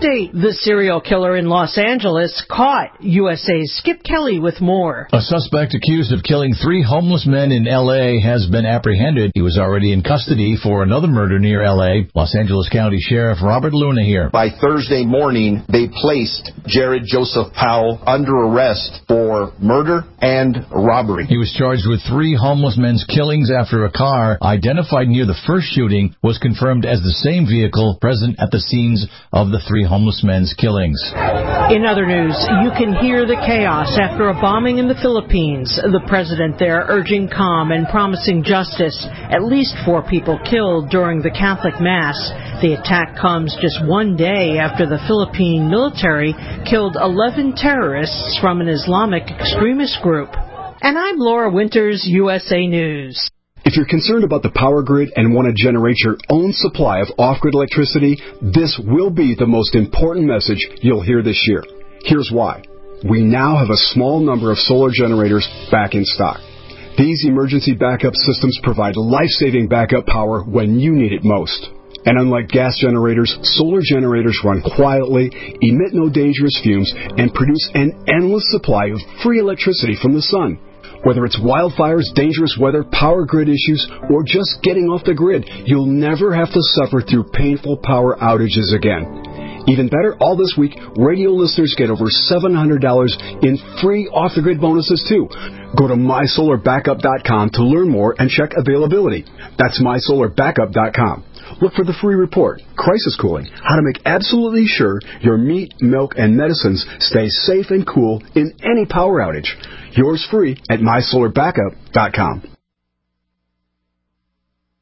update. The serial killer in Los Angeles caught. USA's Skip Kelly with more. A suspect accused of killing 3 homeless men in L.A. has been apprehended. He was already in custody for another murder near L.A. Los Angeles County Sheriff Robert Luna here. By Thursday morning, they placed Jared Joseph Powell under arrest for murder and robbery. He was charged with 3 homeless men's killings after a car identified near the first shooting was confirmed as the same vehicle present at the scenes of the 3 homeless men's killings. In other news, you can hear the chaos after a bombing in the Philippines. The president there urging calm and promising justice. At least 4 people killed during the Catholic Mass. The attack comes just one day after the Philippine military killed 11 terrorists from an Islamic extremist group. And I'm Laura Winters, USA News. If you're concerned about the power grid and want to generate your own supply of off-grid electricity, this will be the most important message you'll hear this year. Here's why. We now have a small number of solar generators back in stock. These emergency backup systems provide life-saving backup power when you need it most. And unlike gas generators, solar generators run quietly, emit no dangerous fumes, and produce an endless supply of free electricity from the sun. Whether it's wildfires, dangerous weather, power grid issues, or just getting off the grid, you'll never have to suffer through painful power outages again. Even better, all this week, radio listeners get over $700 in free off-the-grid bonuses, too. Go to MySolarBackup.com to learn more and check availability. That's MySolarBackup.com. Look for the free report, Crisis Cooling, how to make absolutely sure your meat, milk, and medicines stay safe and cool in any power outage. Yours free at MySolarBackup.com.